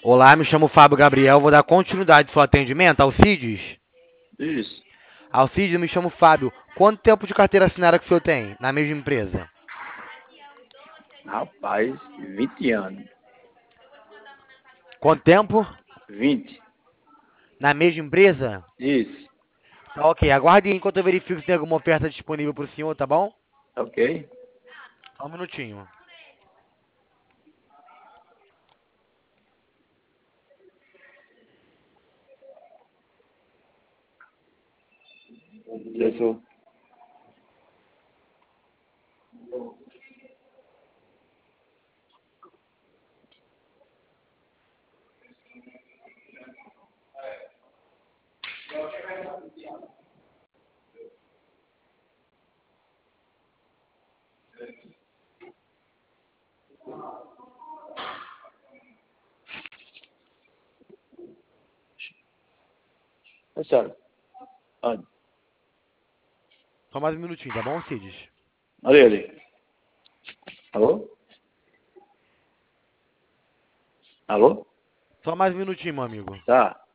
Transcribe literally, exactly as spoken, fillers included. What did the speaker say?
Olá, me chamo Fábio Gabriel, vou dar continuidade ao seu atendimento, Alcides. Isso. Alcides, eu me chamo Fábio. Quanto tempo de carteira assinada que o senhor tem na mesma empresa? Rapaz, vinte anos. Quanto tempo? Vinte. Na mesma empresa? Isso. Tá ok, aguarde aí enquanto eu verifico se tem alguma oferta disponível para o senhor, tá bom? Ok. Só um minutinho. Isso. É sério. Olha. Só mais um minutinho, tá bom, Alcides? Olha ele. Alô? Alô? Só mais um minutinho, meu amigo. Tá.